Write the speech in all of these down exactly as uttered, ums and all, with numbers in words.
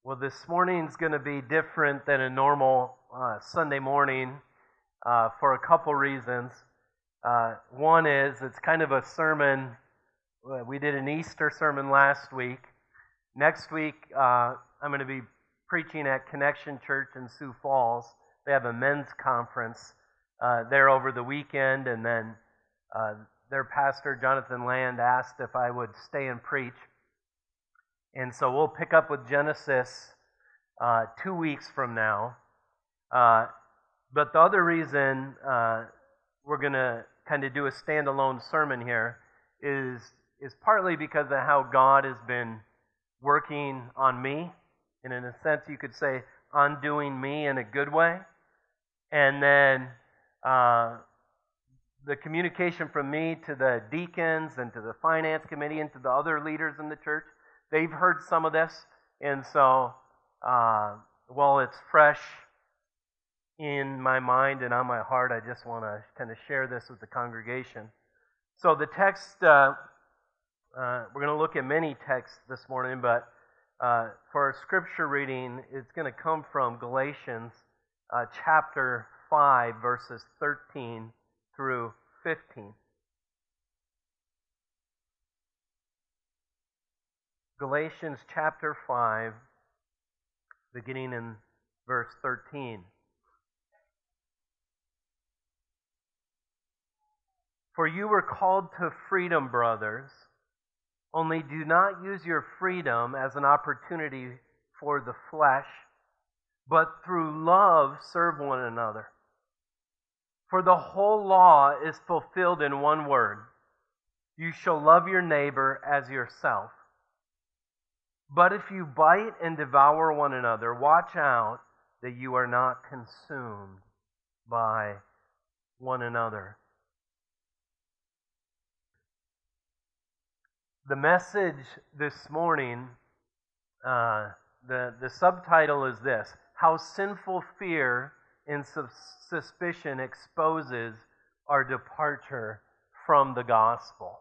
Well, this morning's going to be different than a normal uh, Sunday morning uh, for a couple reasons. Uh, one is it's kind of a sermon. We did an Easter sermon last week. Next week, uh, I'm going to be preaching at Connection Church in Sioux Falls. They have a men's conference uh, there over the weekend, and then uh, their pastor, Jonathan Land, asked if I would stay and preach. And so we'll pick up with Genesis uh, two weeks from now. Uh, but the other reason uh, we're going to kind of do a standalone sermon here is, is partly because of how God has been working on me. And in a sense, you could say, undoing me in a good way. And then uh, the communication from me to the deacons and to the finance committee and to the other leaders in the church, they've heard some of this, and so uh, while it's fresh in my mind and on my heart, I just want to kind of share this with the congregation. So the text, uh, uh, we're going to look at many texts this morning, but uh, for our scripture reading, it's going to come from Galatians uh, chapter five, verses thirteen through fifteen. Galatians chapter five, beginning in verse thirteen. For you were called to freedom, brothers, only do not use your freedom as an opportunity for the flesh, but through love serve one another. For the whole law is fulfilled in one word: you shall love your neighbor as yourself. But if you bite and devour one another, watch out that you are not consumed by one another. The message this morning, uh, the, the subtitle is this: How Sinful Fear and Suspicion Exposes Our Departure from the Gospel.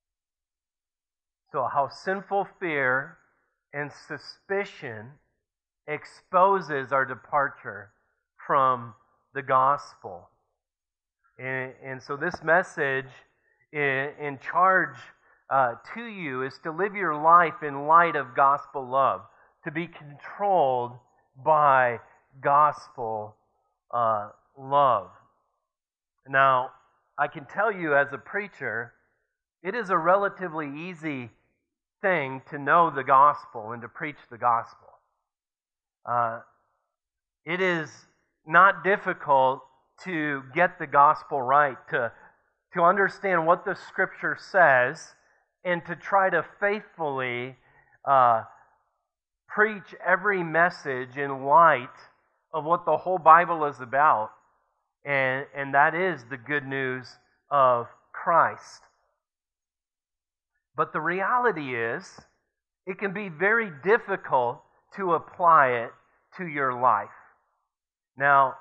So, how sinful fear and suspicion exposes our departure from the gospel. And, and so this message in, in charge uh, to you is to live your life in light of gospel love, to be controlled by gospel uh, love. Now, I can tell you as a preacher, it is a relatively easy thing to know the gospel and to preach the gospel. Uh, it is not difficult to get the gospel right, to, to understand what the Scripture says, and to try to faithfully uh, preach every message in light of what the whole Bible is about, and, and that is the good news of Christ. But the reality is, it can be very difficult to apply it to your life. Now,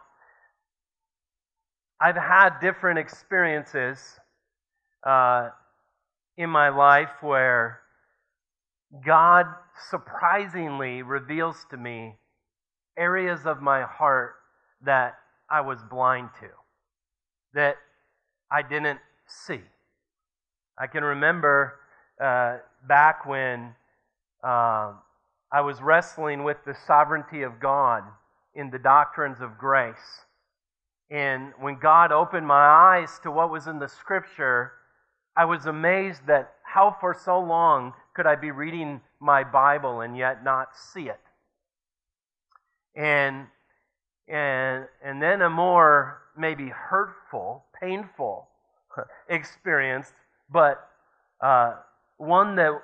I've had different experiences uh, in my life where God surprisingly reveals to me areas of my heart that I was blind to, that I didn't see. I can remember Uh, back when uh, I was wrestling with the sovereignty of God in the doctrines of grace. And when God opened my eyes to what was in the Scripture, I was amazed that how for so long could I be reading my Bible and yet not see it. And, and, and then a more maybe hurtful, painful experience, but uh, one that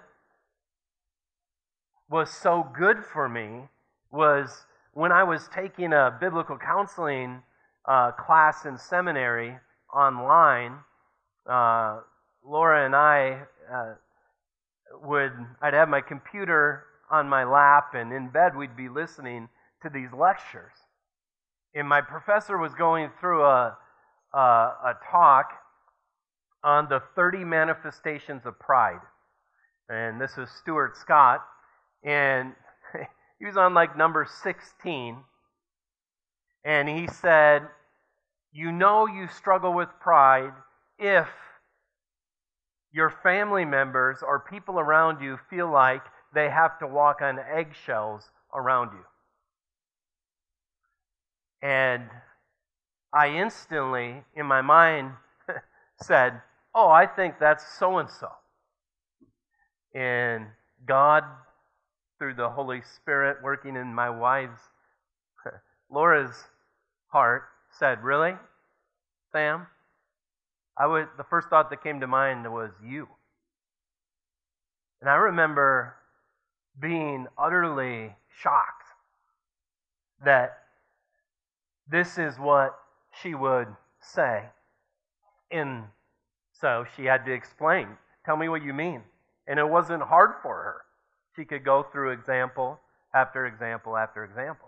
was so good for me was when I was taking a biblical counseling uh, class in seminary online. Uh, Laura and I uh, would, I'd have my computer on my lap, and in bed we'd be listening to these lectures. And my professor was going through a, a, a talk on the thirty manifestations of pride. And this is Stuart Scott. And he was on like number sixteen. And he said, you know you struggle with pride if your family members or people around you feel like they have to walk on eggshells around you. And I instantly, in my mind, said, oh, I think that's so-and-so. And God, through the Holy Spirit working in my wife's, Laura's heart, said, really, Sam? I would. The first thought that came to mind was you. And I remember being utterly shocked that this is what she would say. And so she had to explain, tell me what you mean. And it wasn't hard for her. She could go through example after example after example.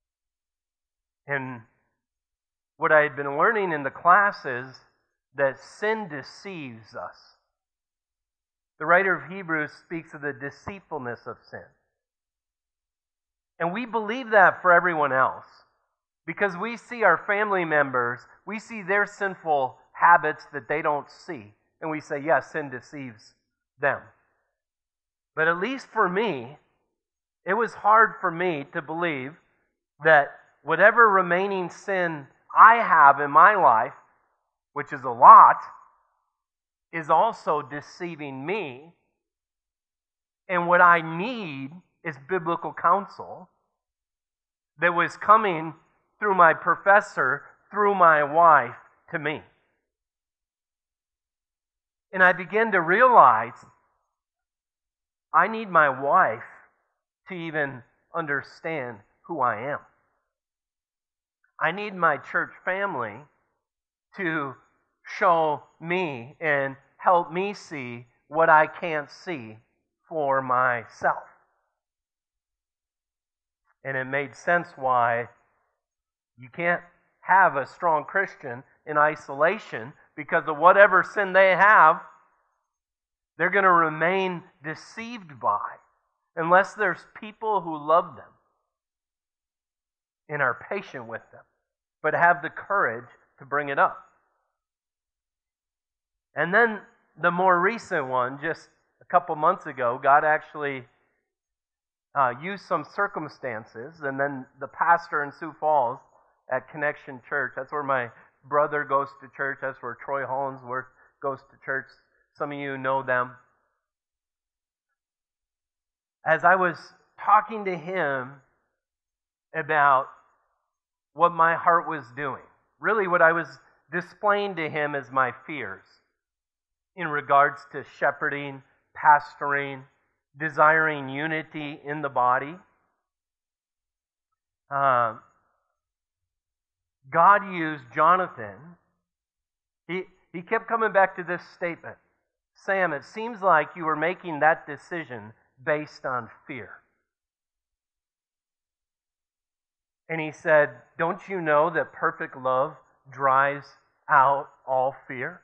And what I had been learning in the classes that sin deceives us. The writer of Hebrews speaks of the deceitfulness of sin. And we believe that for everyone else. Because we see our family members, we see their sinful habits that they don't see. And we say, yes, sin deceives them. But at least for me, it was hard for me to believe that whatever remaining sin I have in my life, which is a lot, is also deceiving me. And what I need is biblical counsel that was coming through my professor, through my wife, to me. And I began to realize I need my wife to even understand who I am. I need my church family to show me and help me see what I can't see for myself. And it made sense why you can't have a strong Christian in isolation, because of whatever sin they have, they're going to remain deceived by, unless there's people who love them and are patient with them, but have the courage to bring it up. And then the more recent one, just a couple months ago, God actually uh, used some circumstances, and then the pastor in Sioux Falls at Connection Church, that's where my brother goes to church, that's where Troy Hollinsworth goes to church. Some of you know them. As I was talking to him about what my heart was doing, really what I was displaying to him as my fears in regards to shepherding, pastoring, desiring unity in the body. Uh, God used Jonathan. He, he kept coming back to this statement. Sam, it seems like you were making that decision based on fear. And he said, don't you know that perfect love drives out all fear?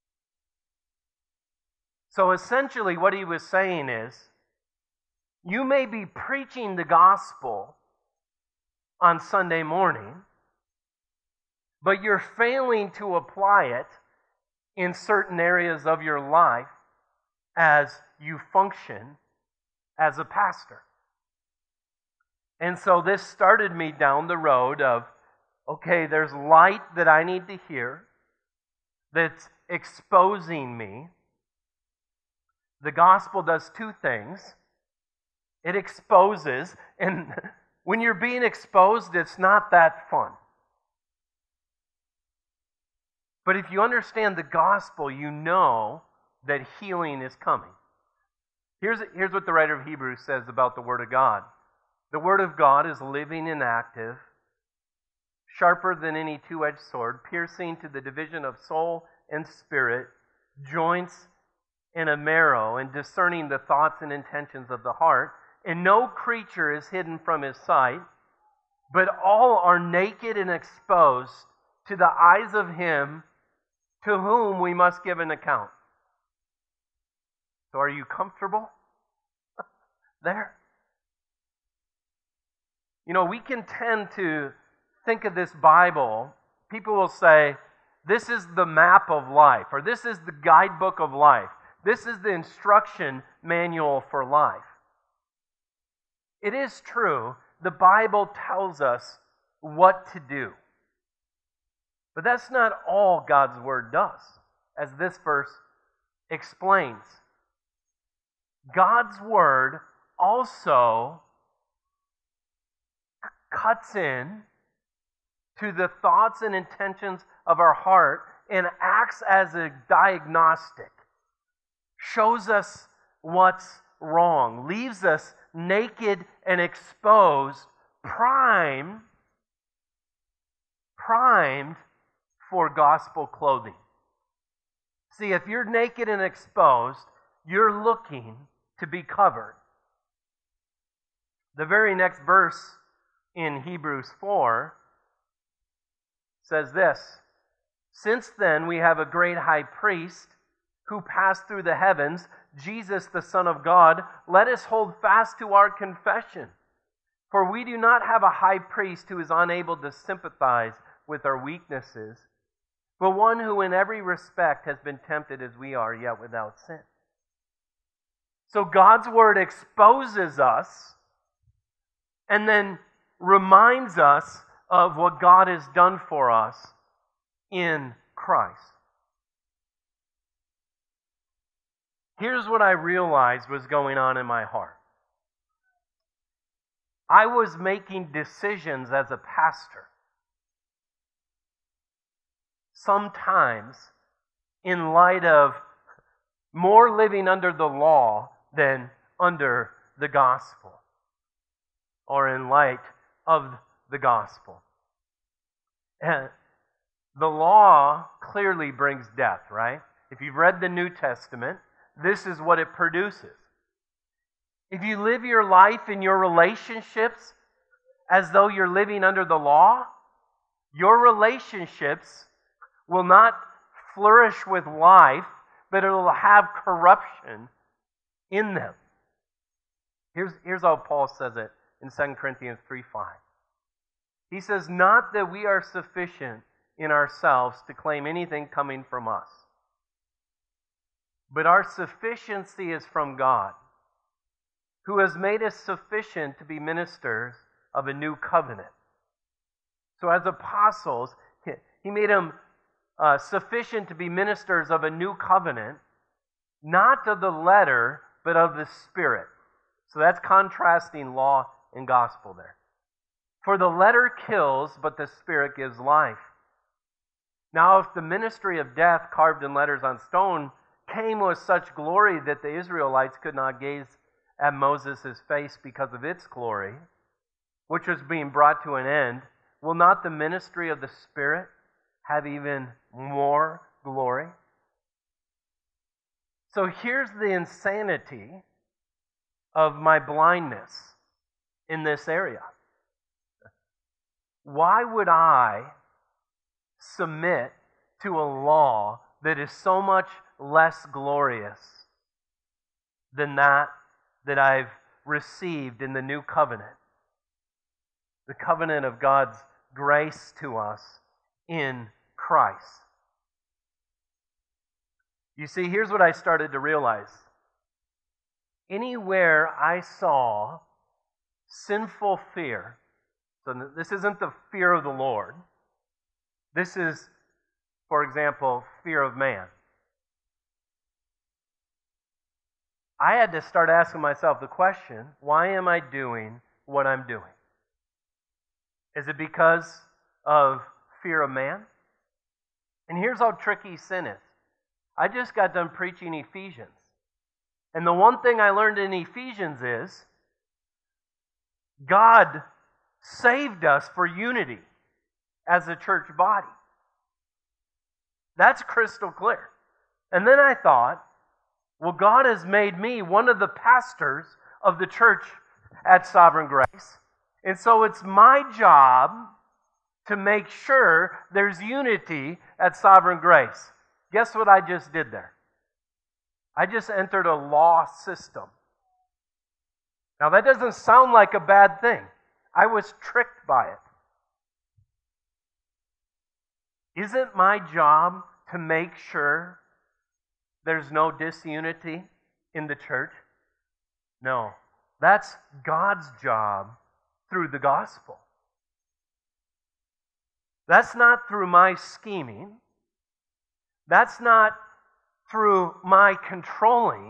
So essentially what he was saying is, you may be preaching the gospel on Sunday morning, but you're failing to apply it in certain areas of your life as you function as a pastor. And so this started me down the road of, okay, there's light that I need to hear that's exposing me. The gospel does two things. It exposes, and when you're being exposed, it's not that fun. But if you understand the gospel, you know that healing is coming. Here's, here's what the writer of Hebrews says about the Word of God. The Word of God is living and active, sharper than any two-edged sword, piercing to the division of soul and spirit, joints and a marrow, and discerning the thoughts and intentions of the heart. And no creature is hidden from His sight, but all are naked and exposed to the eyes of Him to whom we must give an account. So are you comfortable there? You know, we can tend to think of this Bible, people will say, this is the map of life, or this is the guidebook of life. This is the instruction manual for life. It is true, the Bible tells us what to do. But that's not all God's Word does, as this verse explains. God's Word also cuts in to the thoughts and intentions of our heart and acts as a diagnostic. Shows us what's wrong, leaves us naked and exposed, primed, primed for gospel clothing. See, if you're naked and exposed, you're looking to be covered. The very next verse in Hebrews four says this, "Since then we have a great high priest who passed through the heavens, Jesus the Son of God, let us hold fast to our confession. For we do not have a high priest who is unable to sympathize with our weaknesses, but one who in every respect has been tempted as we are, yet without sin." So God's Word exposes us and then reminds us of what God has done for us in Christ. Here's what I realized was going on in my heart. I was making decisions as a pastor, sometimes in light of more living under the law than under the gospel, or in light of the gospel. And the law clearly brings death, right? If you've read the New Testament, this is what it produces. If you live your life in your relationships as though you're living under the law, your relationships will not flourish with life, but it will have corruption in them. Here's, here's how Paul says it in Second Corinthians three five. He says, "Not that we are sufficient in ourselves to claim anything coming from us, but our sufficiency is from God, who has made us sufficient to be ministers of a new covenant." So as apostles, He made them uh, sufficient to be ministers of a new covenant, not of the letter, but of the Spirit. So that's contrasting law and gospel there. "For the letter kills, but the Spirit gives life. Now if the ministry of death carved in letters on stone came with such glory that the Israelites could not gaze at Moses' face because of its glory, which was being brought to an end, will not the ministry of the Spirit have even more glory?" So here's the insanity of my blindness in this area. Why would I submit to a law that is so much less glorious than that that I've received in the new covenant? The covenant of God's grace to us in Christ. You see, here's what I started to realize. Anywhere I saw sinful fear, so this isn't the fear of the Lord. This is, for example, fear of man. I had to start asking myself the question, why am I doing what I'm doing? Is it because of fear of man? And here's how tricky sin is. I just got done preaching Ephesians. And the one thing I learned in Ephesians is God saved us for unity as a church body. That's crystal clear. And then I thought, well, God has made me one of the pastors of the church at Sovereign Grace. And so it's my job to make sure there's unity at Sovereign Grace. Guess what I just did there? I just entered a law system. Now that doesn't sound like a bad thing. I was tricked by it. Is it my job to make sure there's no disunity in the church? No. That's God's job through the gospel. That's not through my scheming. That's not through my controlling.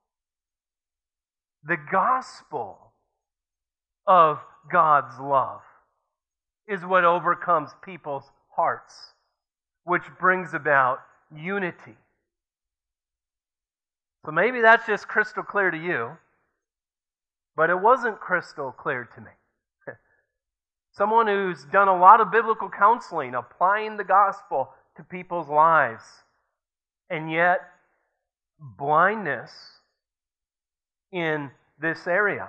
The gospel of God's love is what overcomes people's hearts, which brings about unity. So maybe that's just crystal clear to you, but it wasn't crystal clear to me. Someone who's done a lot of biblical counseling, applying the gospel to people's lives, and yet blindness in this area.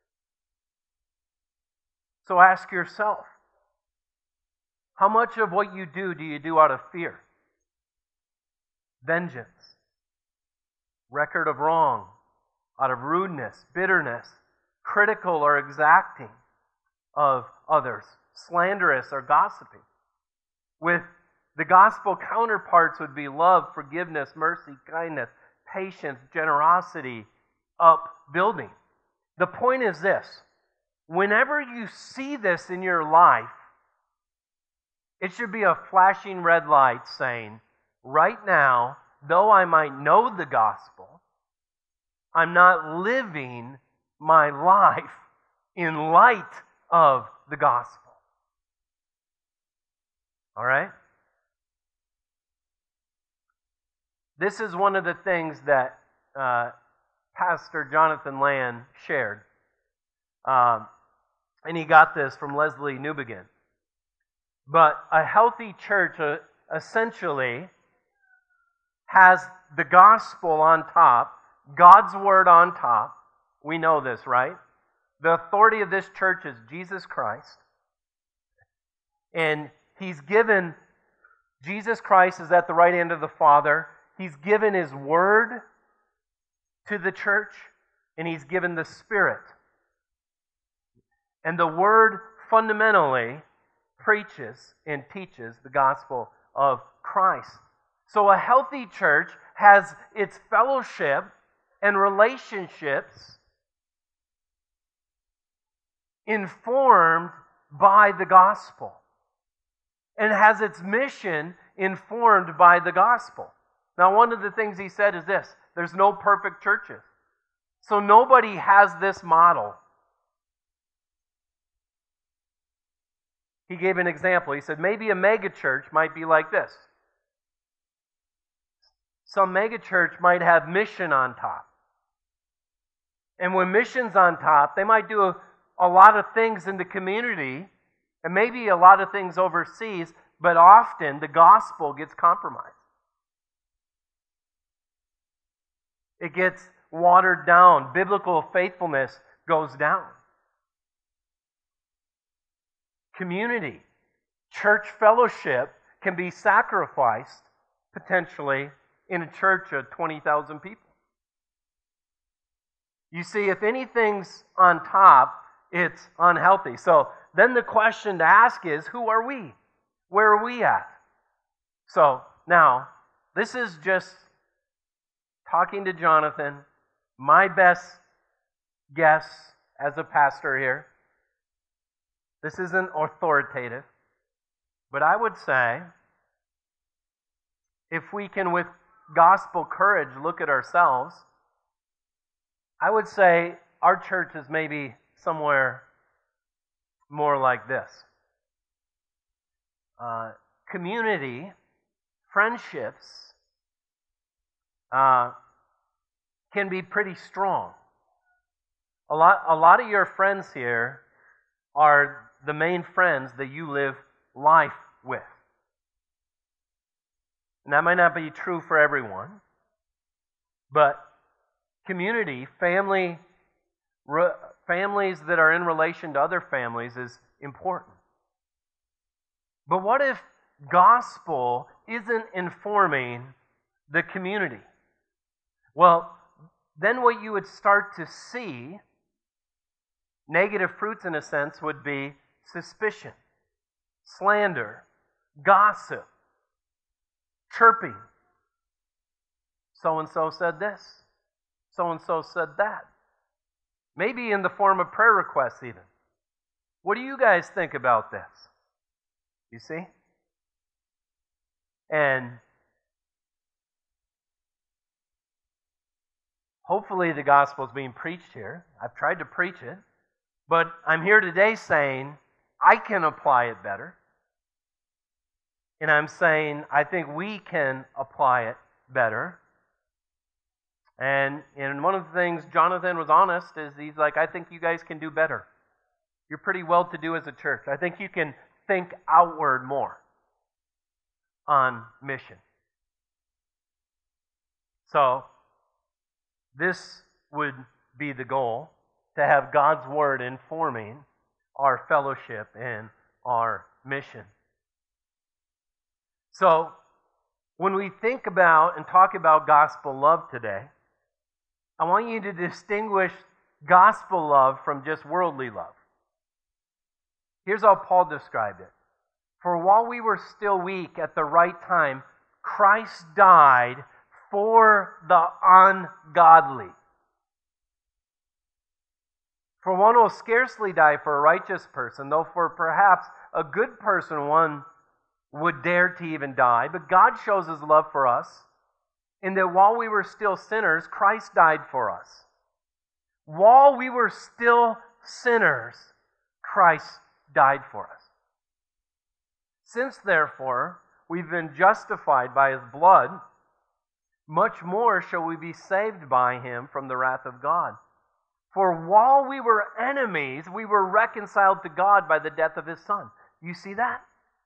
So ask yourself, how much of what you do do you do out of fear? Vengeance, record of wrong, out of rudeness, bitterness, critical or exacting of others, slanderous or gossiping. With the gospel counterparts would be love, forgiveness, mercy, kindness, patience, generosity, upbuilding. The point is this: whenever you see this in your life, it should be a flashing red light saying, right now, though I might know the gospel, I'm not living my life in light of the gospel. All right? This is one of the things that uh, Pastor Jonathan Land shared. Um, and he got this from Leslie Newbegin. But a healthy church uh, essentially has the gospel on top, God's word on top. We know this, right? The authority of this church is Jesus Christ. And He's given, Jesus Christ is at the right hand of the Father. He's given His word to the church, and He's given the Spirit. And the word fundamentally preaches and teaches the gospel of Christ. So a healthy church has its fellowship and relationships informed by the gospel, and has its mission informed by the gospel. Now, one of the things he said is this: there's no perfect churches. So nobody has this model. He gave an example. He said maybe a megachurch might be like this. Some megachurch might have mission on top. And when mission's on top, they might do a, a lot of things in the community, and maybe a lot of things overseas, but often the gospel gets compromised. It gets watered down. Biblical faithfulness goes down. Community, church fellowship can be sacrificed potentially in a church of twenty thousand people. You see, if anything's on top, it's unhealthy. So then the question to ask is, who are we? Where are we at? So now, this is just talking to Jonathan, my best guess as a pastor here. This isn't authoritative, but I would say, if we can with gospel courage look at ourselves, I would say our church is maybe somewhere more like this. Uh, community, friendships, uh, can be pretty strong. A lot, a lot of your friends here are the main friends that you live life with. And that might not be true for everyone, but community, family, re, families that are in relation to other families is important. But what if gospel isn't informing the community? Well, then what you would start to see Negative fruits, in a sense, would be suspicion, slander, gossip, chirping. So-and-so said this. So-and-so said that. Maybe in the form of prayer requests even. What do you guys think about this? You see? And hopefully the gospel is being preached here. I've tried to preach it. But I'm here today saying I can apply it better. And I'm saying I think we can apply it better. And, and one of the things Jonathan was honest is he's like, I think you guys can do better. You're pretty well-to-do as a church. I think you can think outward more on mission. So, this would be the goal, to have God's Word informing our fellowship and our mission. So, when we think about and talk about gospel love today, I want you to distinguish gospel love from just worldly love. Here's how Paul described it. For while we were still weak at the right time, Christ died for the ungodly. For one will scarcely die for a righteous person, though for perhaps a good person one would dare to even die. But God shows His love for us in that while we were still sinners, Christ died for us. While we were still sinners, Christ died for us. Since, therefore, we've been justified by His blood, much more shall we be saved by Him from the wrath of God. For while we were enemies, we were reconciled to God by the death of His Son. You see that?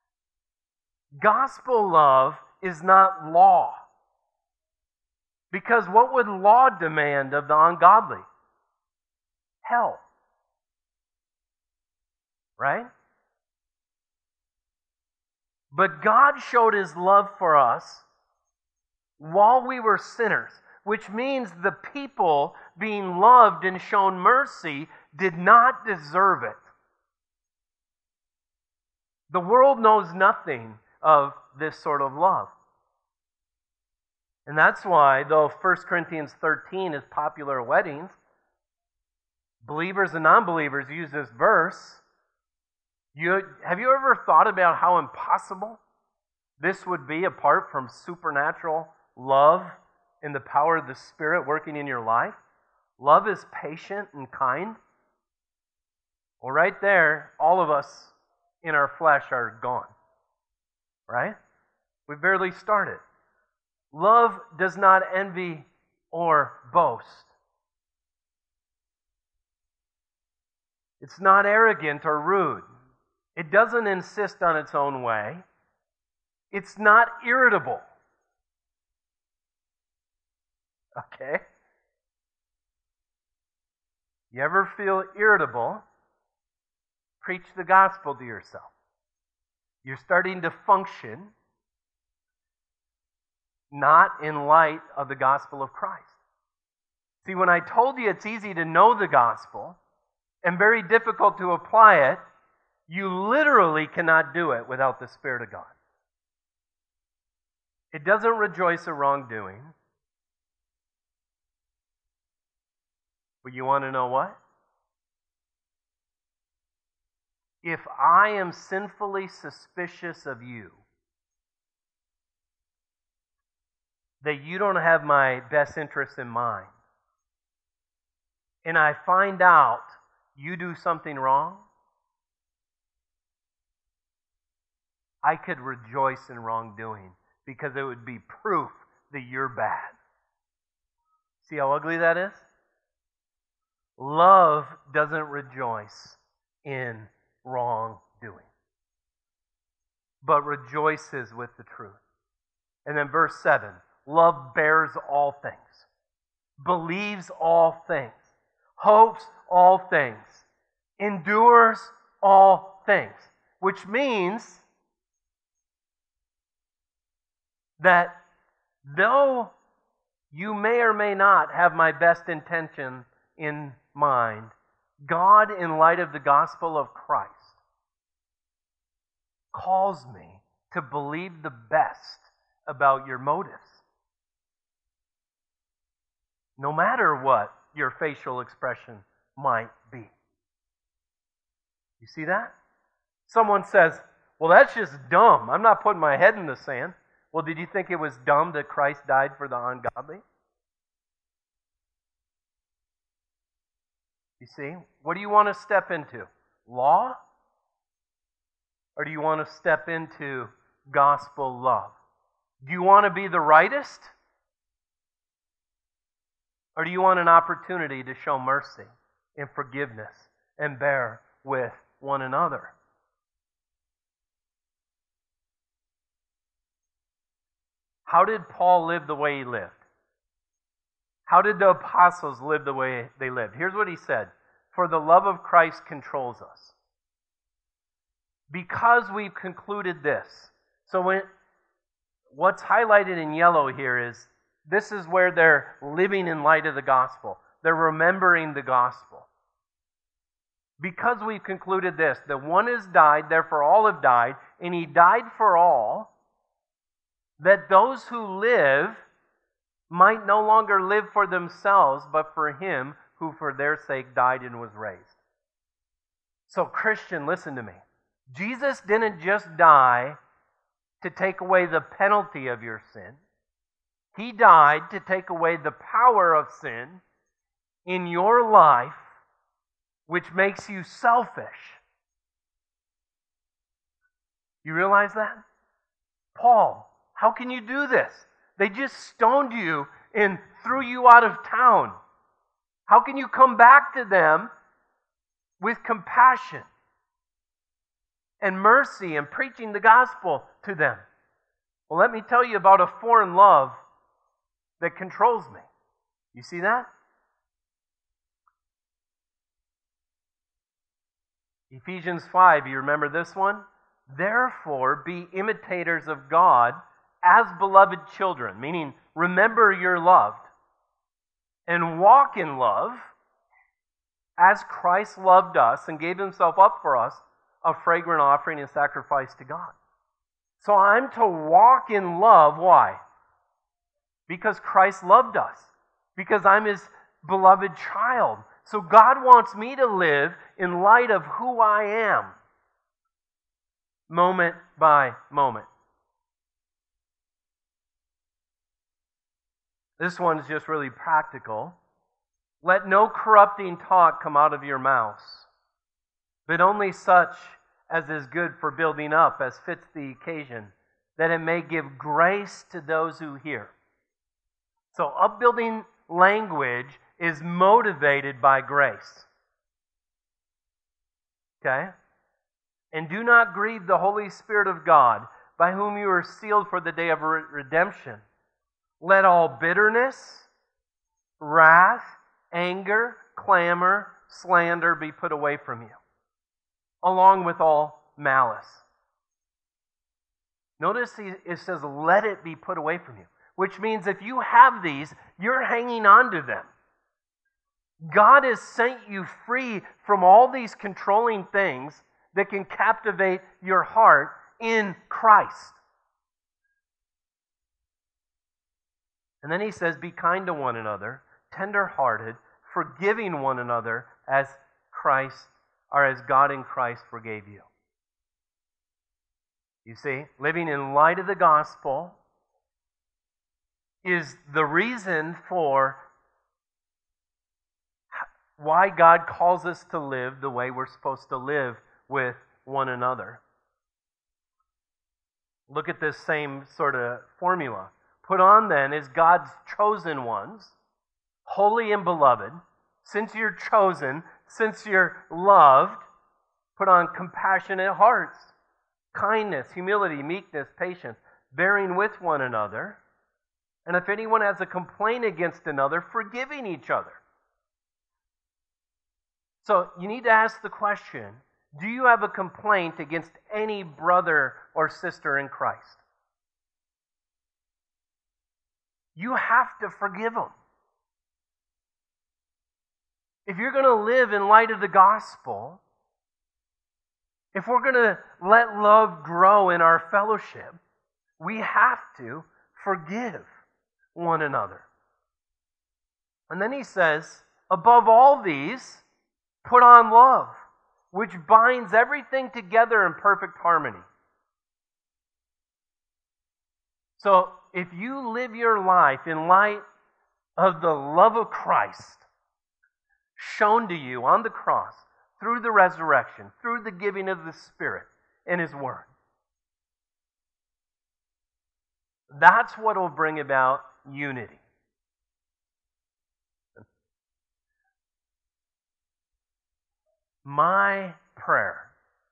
Gospel love is not law. Because what would law demand of the ungodly? Hell. Right? But God showed His love for us while we were sinners, which means the people being loved and shown mercy did not deserve it. The world knows nothing of this sort of love. And that's why, though First Corinthians thirteen is popular at weddings, believers and non-believers use this verse. You, have you ever thought about how impossible this would be apart from supernatural love and the power of the Spirit working in your life? Love is patient and kind. Well, right there, all of us in our flesh are gone. Right? We barely started. Love does not envy or boast. It's not arrogant or rude. It doesn't insist on its own way. It's not irritable. Okay? You ever feel irritable? Preach the gospel to yourself. You're starting to function not in light of the gospel of Christ. See, when I told you it's easy to know the gospel and very difficult to apply it, you literally cannot do it without the Spirit of God. It doesn't rejoice at wrongdoing. But you want to know what? If I am sinfully suspicious of you, that you don't have my best interest in mind, and I find out you do something wrong, I could rejoice in wrongdoing because it would be proof that you're bad. See how ugly that is? Love doesn't rejoice in wrongdoing, but rejoices with the truth. And then verse seven, love bears all things, believes all things, hopes all things, endures all things, which means that though you may or may not have my best intention in mind, God, in light of the gospel of Christ, calls me to believe the best about your motives. No matter what your facial expression might be. You see that? Someone says, well, that's just dumb. I'm not putting my head in the sand. Well, did you think it was dumb that Christ died for the ungodly? You see? What do you want to step into? Law? Or do you want to step into gospel love? Do you want to be the rightest? Or do you want an opportunity to show mercy and forgiveness and bear with one another? How did Paul live the way he lived? How did the apostles live the way they lived? Here's what he said. For the love of Christ controls us. Because we've concluded this. So when, what's highlighted in yellow here is this is where they're living in light of the gospel. They're remembering the gospel. Because we've concluded this, that one has died, therefore all have died, and he died for all, that those who live might no longer live for themselves, but for him who for their sake died and was raised. So, Christian, listen to me. Jesus didn't just die to take away the penalty of your sin. He died to take away the power of sin in your life, which makes you selfish. You realize that? Paul, how can you do this? They just stoned you and threw you out of town. How can you come back to them with compassion and mercy and preaching the gospel to them? Well, let me tell you about a foreign love that controls me. You see that? Ephesians five, you remember this one? Therefore, be imitators of God as beloved children, meaning remember you're loved, and walk in love as Christ loved us and gave himself up for us, a fragrant offering and sacrifice to God. So I'm to walk in love. Why? Because Christ loved us. Because I'm his beloved child. So God wants me to live in light of who I am, moment by moment. This one's just really practical. Let no corrupting talk come out of your mouths, but only such as is good for building up, as fits the occasion, that it may give grace to those who hear. So upbuilding language is motivated by grace. Okay? And do not grieve the Holy Spirit of God, by whom you are sealed for the day of redemption. Let all bitterness, wrath, anger, clamor, slander be put away from you, along with all malice. Notice it says, let it be put away from you, which means if you have these, you're hanging on to them. God has sent you free from all these controlling things that can captivate your heart in Christ. And then he says, be kind to one another, tender-hearted, forgiving one another as Christ, or as God in Christ forgave you. You see, living in light of the gospel is the reason for why God calls us to live the way we're supposed to live with one another. Look at this same sort of formula. Put on then as God's chosen ones, holy and beloved. Since you're chosen, since you're loved, put on compassionate hearts, kindness, humility, meekness, patience, bearing with one another. And if anyone has a complaint against another, forgiving each other. So you need to ask the question, do you have a complaint against any brother or sister in Christ? You have to forgive them. if you're going to live in light of the gospel, if we're going to let love grow in our fellowship, we have to forgive one another. And then he says, above all these, put on love, which binds everything together in perfect harmony. So, if you live your life in light of the love of Christ shown to you on the cross, through the resurrection, through the giving of the Spirit and His Word, that's what will bring about unity. My prayer,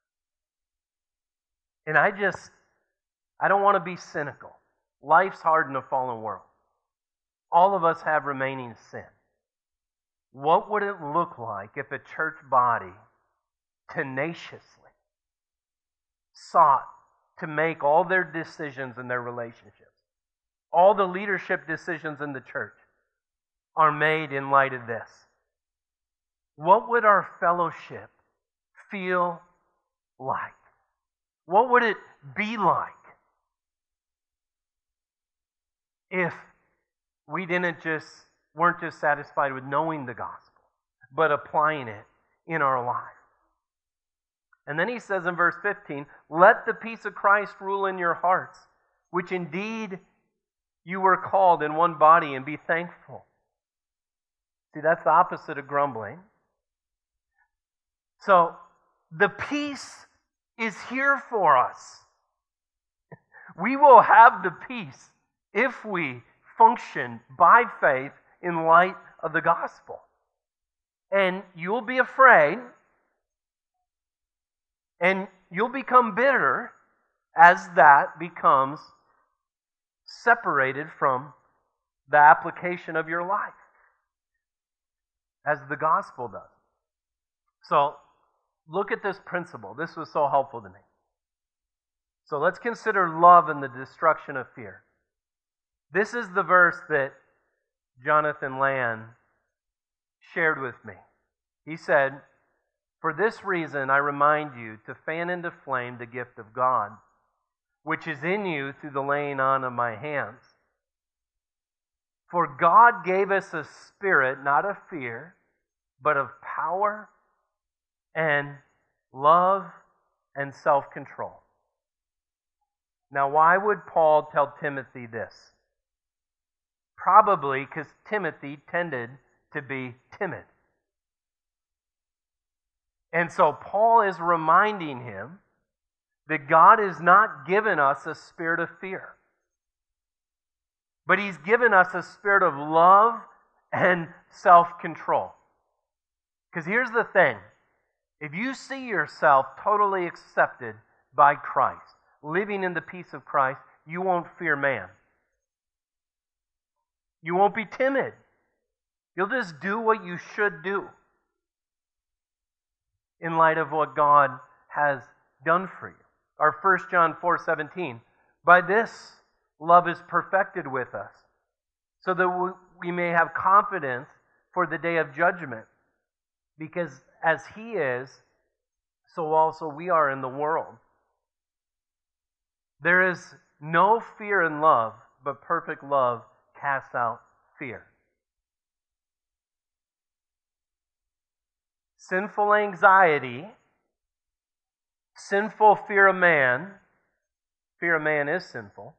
and I just, I don't want to be cynical. Life's hard in a fallen world. All of us have remaining sin. What would it look like if a church body tenaciously sought to make all their decisions in their relationships, all the leadership decisions in the church are made in light of this? What would our fellowship feel like? What would it be like if we didn't just weren't just satisfied with knowing the gospel, but applying it in our life? And then he says in verse fifteen, let the peace of Christ rule in your hearts, which indeed you were called in one body, and be thankful. See, that's the opposite of grumbling. So, the peace is here for us. We will have the peace if we function by faith in light of the gospel. And you'll be afraid, and you'll become bitter as that becomes separated from the application of your life, as the gospel does. So, look at this principle. This was so helpful to me. So let's consider love and the destruction of fear. This is the verse that Jonathan Land shared with me. He said, for this reason I remind you to fan into flame the gift of God, which is in you through the laying on of my hands. For God gave us a spirit not of fear, but of power and love and self-control. Now, why would Paul tell Timothy this? Probably because Timothy tended to be timid. And so Paul is reminding him that God has not given us a spirit of fear, but He's given us a spirit of love and self-control. Because here's the thing. If you see yourself totally accepted by Christ, living in the peace of Christ, you won't fear man. You won't be timid. You'll just do what you should do in light of what God has done for you. Our First John four seventeen, by this love is perfected with us, so that we may have confidence for the day of judgment. Because as He is, so also we are in the world. There is no fear in love, but perfect love casts out fear. Sinful anxiety, sinful fear of man, fear of man is sinful,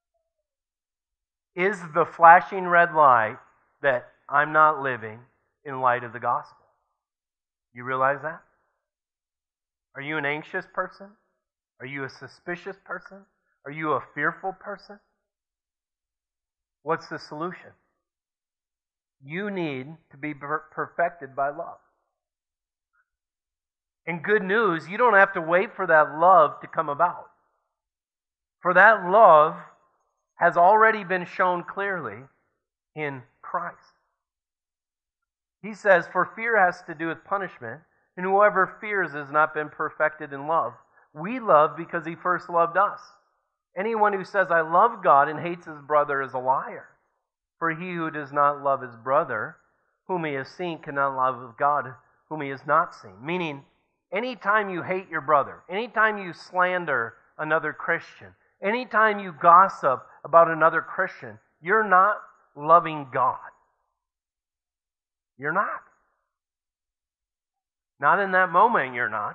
is the flashing red light that I'm not living in light of the gospel. You realize that? Are you an anxious person? Are you a suspicious person? Are you a fearful person? What's the solution? You need to be per- perfected by love. And good news, you don't have to wait for that love to come about. For that love has already been shown clearly in Christ. He says, for fear has to do with punishment, and whoever fears has not been perfected in love. We love because He first loved us. Anyone who says, I love God and hates his brother is a liar. For he who does not love his brother, whom he has seen cannot love God whom he has not seen. Meaning, anytime you hate your brother, anytime you slander another Christian, anytime you gossip about another Christian, you're not loving God. You're not. Not in that moment, you're not.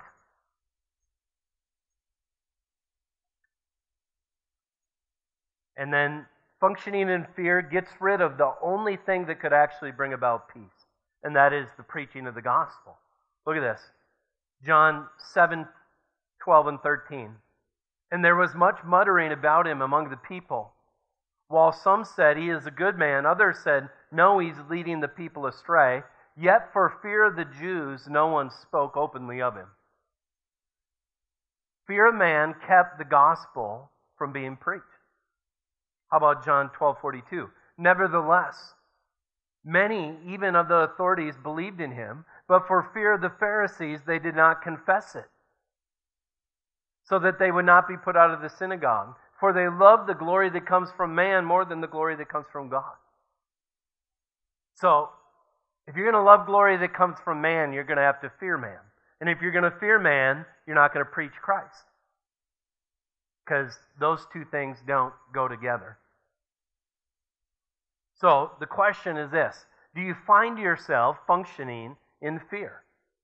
And then functioning in fear gets rid of the only thing that could actually bring about peace, and that is the preaching of the gospel. Look at this. John seven, twelve and thirteen. And there was much muttering about him among the people. While some said, he is a good man, others said, no, he's leading the people astray. Yet for fear of the Jews, no one spoke openly of him. Fear of man kept the gospel from being preached. How about John twelve forty-two? Nevertheless, many, even of the authorities, believed in him, but for fear of the Pharisees, they did not confess it, so that they would not be put out of the synagogue. For they love the glory that comes from man more than the glory that comes from God. So, if you're going to love glory that comes from man, you're going to have to fear man. And if you're going to fear man, you're not going to preach Christ. Because those two things don't go together. So, the question is this. Do you find yourself functioning in fear?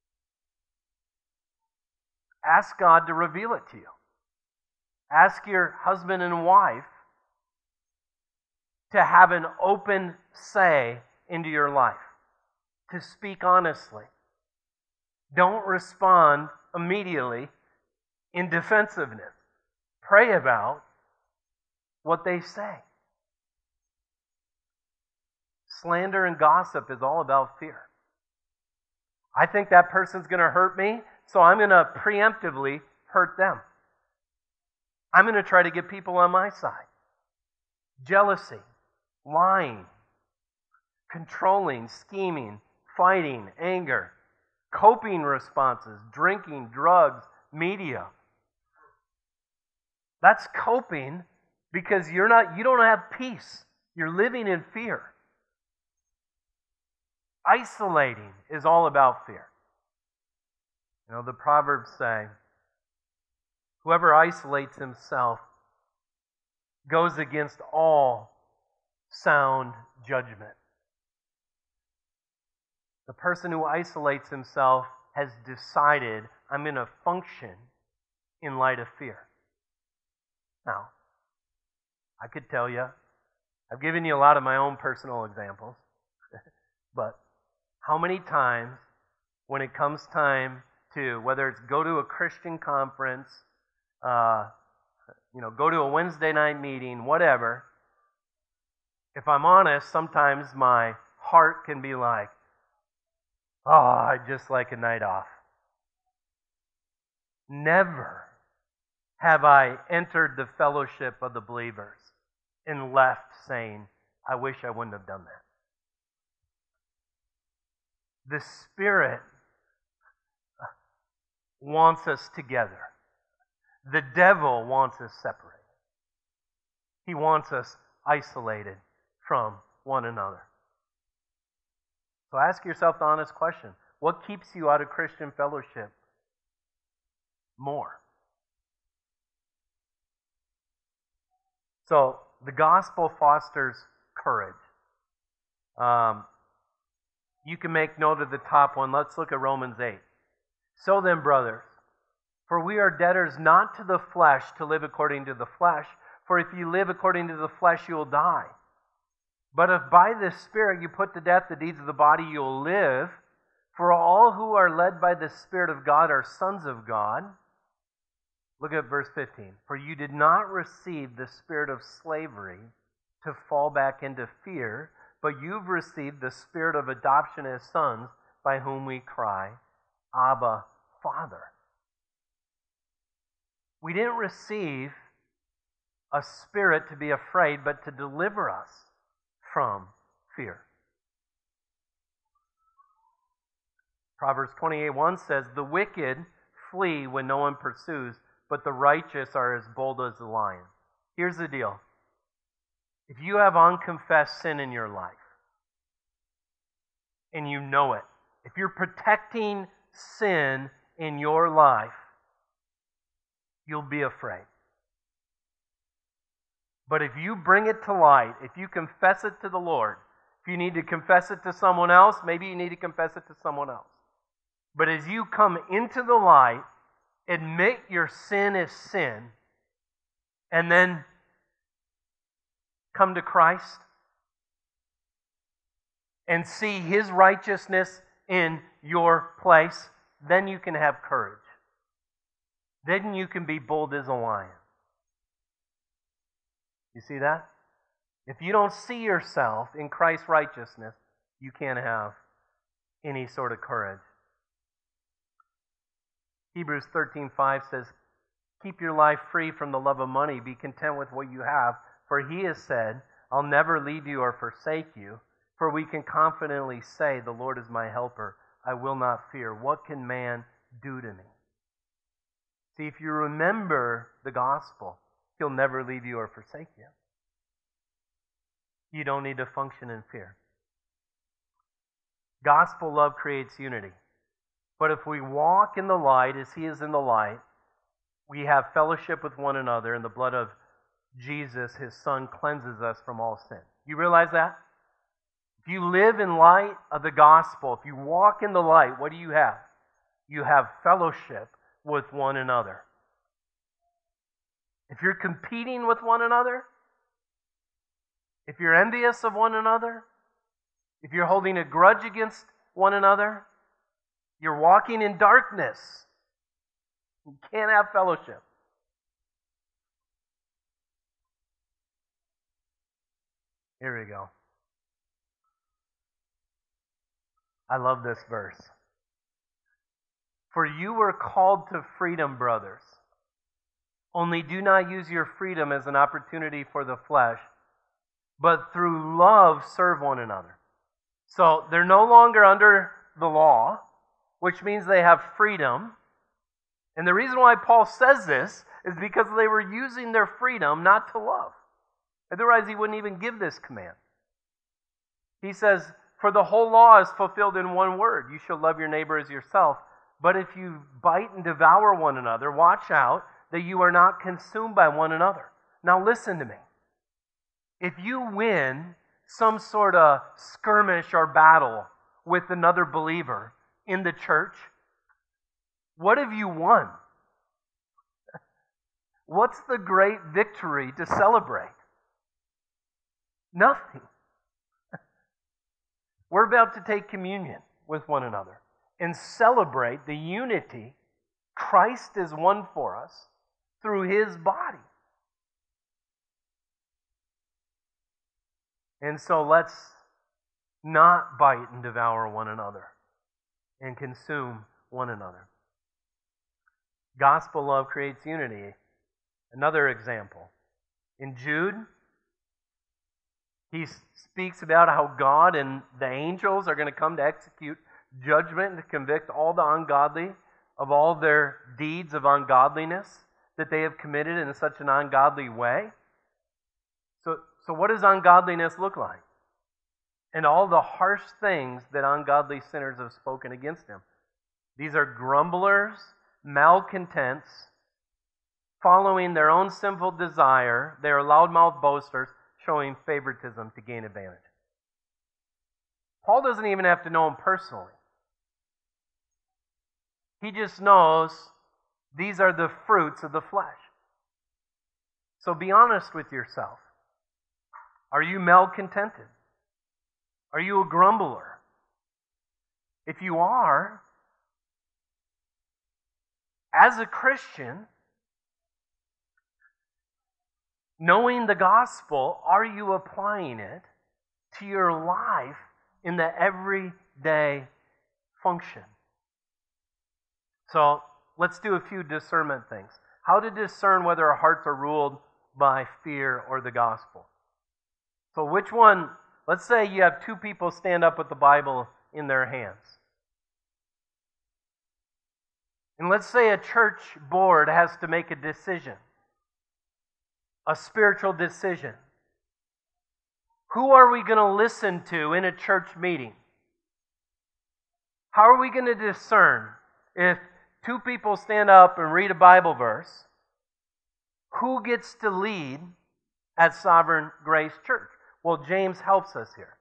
Ask God to reveal it to you. Ask your husband and wife to have an open say into your life, to speak honestly. Don't respond immediately in defensiveness. Pray about what they say. Slander and gossip is all about fear. I think that person's going to hurt me, so I'm going to preemptively hurt them. I'm going to try to get people on my side. Jealousy, lying, controlling, scheming, fighting, anger, coping responses, drinking, drugs, media. That's coping because you're not, you don't have peace. You're living in fear. Isolating is all about fear. You know, the Proverbs say, whoever isolates himself goes against all sound judgment. The person who isolates himself has decided, I'm going to function in light of fear. Now, I could tell you, I've given you a lot of my own personal examples, but how many times when it comes time to, whether it's go to a Christian conference, uh, you know, go to a Wednesday night meeting, whatever, if I'm honest, sometimes my heart can be like, oh, I'd just like a night off. Never have I entered the fellowship of the believers and left saying, I wish I wouldn't have done that. The Spirit wants us together. The devil wants us separated. He wants us isolated from one another. So ask yourself the honest question. What keeps you out of Christian fellowship more? So the gospel fosters courage. Um, you can make note of the top one. Let's look at Romans eight. So then, brothers, for we are debtors not to the flesh to live according to the flesh, for if you live according to the flesh, you will die. But if by the Spirit you put to death the deeds of the body, you will live. For all who are led by the Spirit of God are sons of God. Look at verse fifteen. For you did not receive the spirit of slavery to fall back into fear, but you've received the spirit of adoption as sons, by whom we cry, Abba, Father. We didn't receive a spirit to be afraid, but to deliver us from fear. Proverbs twenty-eight one says, the wicked flee when no one pursues, but the righteous are as bold as a lion. Here's the deal. If you have unconfessed sin in your life, and you know it, if you're protecting sin in your life, you'll be afraid. But if you bring it to light, if you confess it to the Lord, if you need to confess it to someone else, maybe you need to confess it to someone else. But as you come into the light, admit your sin is sin, and then come to Christ and see His righteousness in your place, then you can have courage. Then you can be bold as a lion. You see that? If you don't see yourself in Christ's righteousness, you can't have any sort of courage. Hebrews thirteen five says, "Keep your life free from the love of money. Be content with what you have. For He has said, I'll never leave you or forsake you. For we can confidently say, the Lord is my helper. I will not fear. What can man do to me?" See, if you remember the gospel, He'll never leave you or forsake you. You don't need to function in fear. Gospel love creates unity. But if we walk in the light as He is in the light, we have fellowship with one another, and the blood of Jesus, His Son, cleanses us from all sin. You realize that? If you live in light of the gospel, if you walk in the light, what do you have? You have fellowship with one another. If you're competing with one another, if you're envious of one another, if you're holding a grudge against one another, you're walking in darkness. You can't have fellowship. Here we go. I love this verse. "For you were called to freedom, brothers. Only do not use your freedom as an opportunity for the flesh, but through love serve one another." So they're no longer under the law, which means they have freedom. And the reason why Paul says this is because they were using their freedom not to love. Otherwise, he wouldn't even give this command. He says, "For the whole law is fulfilled in one word. You shall love your neighbor as yourself. But if you bite and devour one another, watch out that you are not consumed by one another." Now listen to me. If you win some sort of skirmish or battle with another believer in the church, what have you won? What's the great victory to celebrate? Nothing. We're about to take communion with one another and celebrate the unity Christ has won for us through His body. And so let's not bite and devour one another and consume one another. Gospel love creates unity. Another example. In Jude, he speaks about how God and the angels are going to come to execute judgment and to convict all the ungodly of all their deeds of ungodliness that they have committed in such an ungodly way. So, so what does ungodliness look like? And all the harsh things that ungodly sinners have spoken against Him. These are grumblers, malcontents, following their own sinful desire. They are loudmouth boasters, showing favoritism to gain advantage. Paul doesn't even have to know them personally. He just knows these are the fruits of the flesh. So be honest with yourself. Are you malcontented? Are you a grumbler? If you are, as a Christian, knowing the gospel, are you applying it to your life in the everyday function? So let's do a few discernment things. How to discern whether our hearts are ruled by fear or the gospel. So which one, let's say you have two people stand up with the Bible in their hands. And let's say a church board has to make a decision, a spiritual decision. Who are we going to listen to in a church meeting? How are we going to discern if two people stand up and read a Bible verse, who gets to lead at Sovereign Grace Church? Well, James helps us here.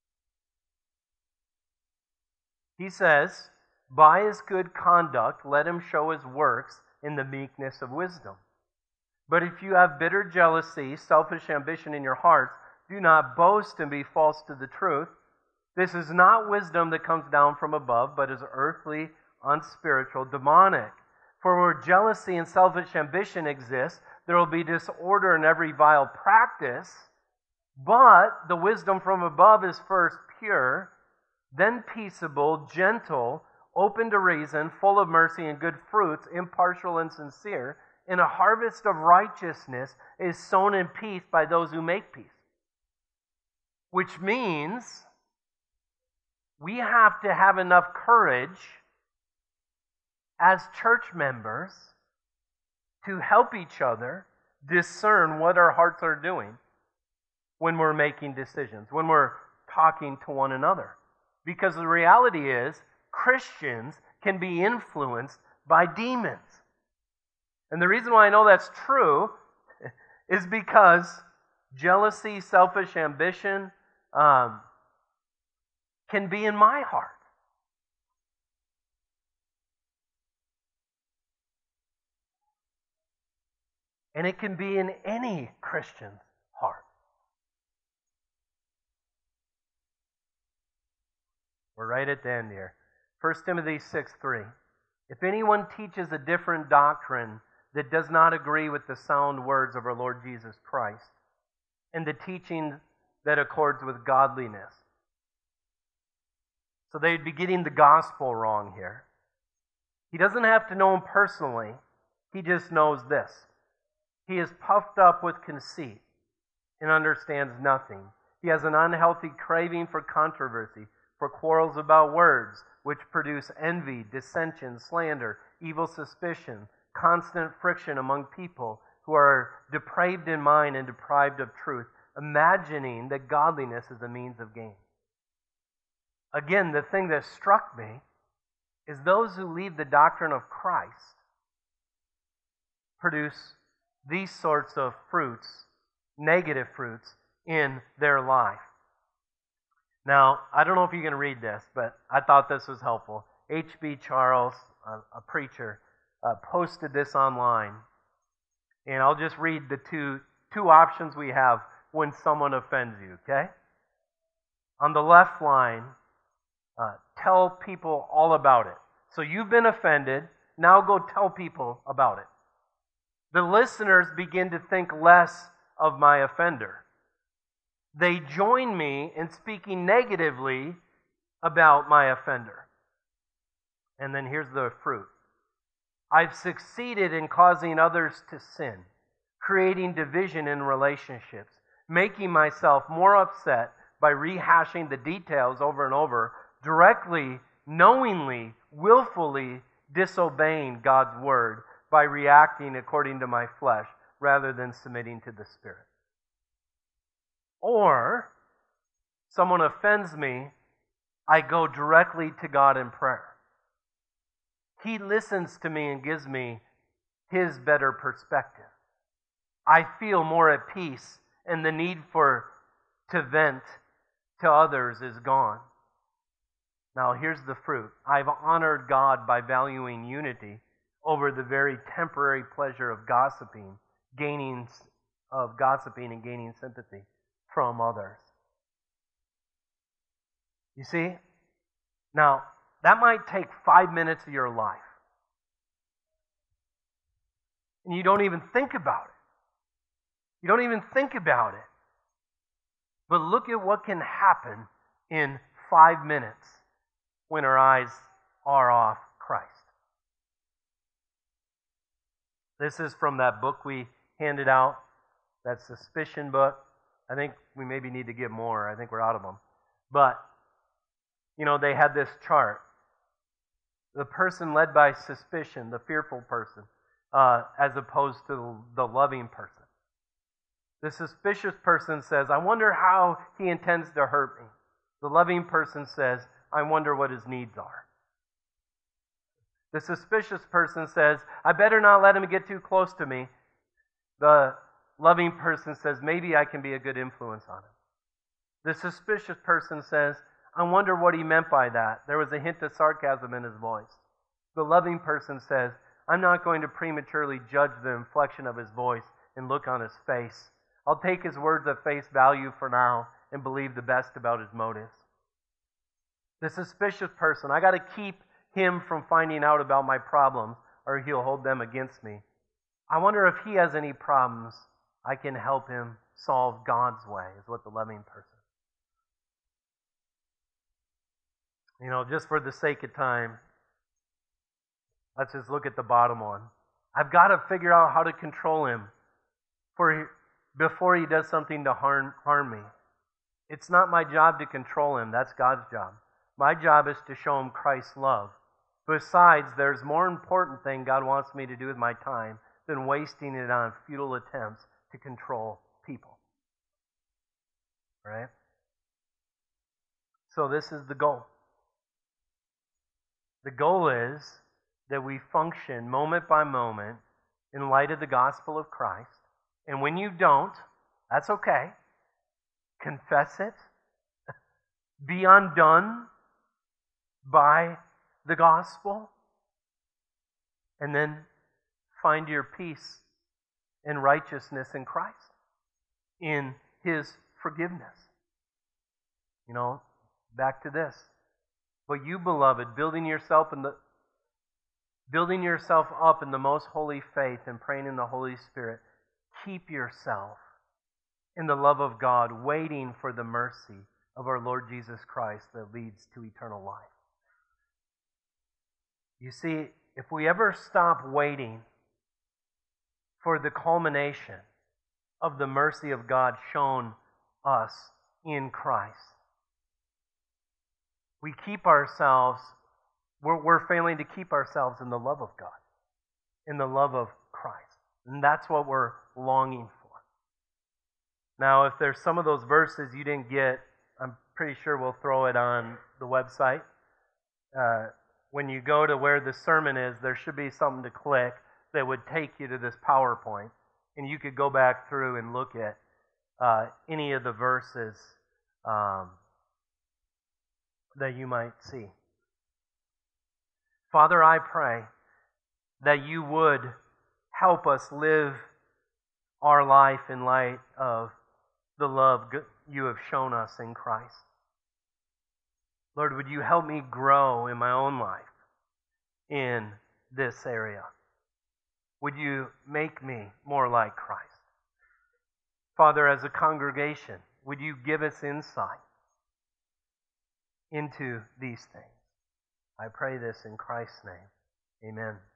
He says, by his good conduct, let him show his works in the meekness of wisdom. But if you have bitter jealousy, selfish ambition in your hearts, do not boast and be false to the truth. This is not wisdom that comes down from above, but is earthly, unspiritual, demonic. For where jealousy and selfish ambition exist, there will be disorder in every vile practice. But the wisdom from above is first pure, then peaceable, gentle, open to reason, full of mercy and good fruits, impartial and sincere. And a harvest of righteousness is sown in peace by those who make peace. Which means we have to have enough courage as church members to help each other discern what our hearts are doing when we're making decisions, when we're talking to one another. Because the reality is, Christians can be influenced by demons. And the reason why I know that's true is because jealousy, selfish ambition um, can be in my heart. And it can be in any Christian's heart. We're right at the end here. First Timothy six three. If anyone teaches a different doctrine that does not agree with the sound words of our Lord Jesus Christ and the teaching that accords with godliness. So they'd be getting the gospel wrong here. He doesn't have to know him personally. He just knows this. He is puffed up with conceit and understands nothing. He has an unhealthy craving for controversy, for quarrels about words, which produce envy, dissension, slander, evil suspicion, constant friction among people who are depraved in mind and deprived of truth, imagining that godliness is a means of gain. Again, the thing that struck me is those who leave the doctrine of Christ produce these sorts of fruits, negative fruits, in their life. Now, I don't know if you can read this, but I thought this was helpful. H B Charles, a, a preacher, uh, posted this online. And I'll just read the two, two options we have when someone offends you, okay? On the left line, uh, tell people all about it. So you've been offended, now go tell people about it. The listeners begin to think less of my offender. They join me in speaking negatively about my offender. And then here's the fruit. I've succeeded in causing others to sin, creating division in relationships, making myself more upset by rehashing the details over and over, directly, knowingly, willfully disobeying God's word by reacting according to my flesh rather than submitting to the Spirit. Or, someone offends me, I go directly to God in prayer. He listens to me and gives me His better perspective. I feel more at peace, and the need for to vent to others is gone. Now here's the fruit. I've honored God by valuing unity over the very temporary pleasure of gossiping, gaining of gossiping and gaining sympathy from others. You see? Now, that might take five minutes of your life. And you don't even think about it. You don't even think about it. But look at what can happen in five minutes when our eyes are off Christ. This is from that book we handed out, that suspicion book. I think we maybe need to get more. I think we're out of them. But, you know, they had this chart. The person led by suspicion, the fearful person, uh, as opposed to the loving person. The suspicious person says, I wonder how he intends to hurt me. The loving person says, I wonder what his needs are. The suspicious person says, I better not let him get too close to me. The loving person says, maybe I can be a good influence on him. The suspicious person says, I wonder what he meant by that. There was a hint of sarcasm in his voice. The loving person says, I'm not going to prematurely judge the inflection of his voice and look on his face. I'll take his words at face value for now and believe the best about his motives. The suspicious person, I got to keep him from finding out about my problems or he'll hold them against me. I wonder if he has any problems I can help him solve God's way, is what the loving person. You know, just for the sake of time, let's just look at the bottom one. I've got to figure out how to control him for before he does something to harm, harm me. It's not my job to control him. That's God's job. My job is to show him Christ's love. Besides, there's a more important thing God wants me to do with my time than wasting it on futile attempts to control people. Right? So this is the goal. The goal is that we function moment by moment in light of the gospel of Christ. And when you don't, that's okay. Confess it. Be undone by the gospel. And then find your peace and righteousness in Christ, in His forgiveness. You know, back to this. But you, beloved, building yourself in the building yourself up in the most holy faith and praying in the Holy Spirit, keep yourself in the love of God, waiting for the mercy of our Lord Jesus Christ that leads to eternal life. You see, if we ever stop waiting for the culmination of the mercy of God shown us in Christ, we keep ourselves, we're, we're failing to keep ourselves in the love of God, in the love of Christ. And that's what we're longing for. Now, if there's some of those verses you didn't get, I'm pretty sure we'll throw it on the website. Uh, when you go to where the sermon is, there should be something to click that would take you to this PowerPoint. And you could go back through and look at uh, any of the verses um, that you might see. Father, I pray that you would help us live our life in light of the love you have shown us in Christ. Lord, would you help me grow in my own life in this area? Would you make me more like Christ? Father, as a congregation, would you give us insight into these things? I pray this in Christ's name. Amen.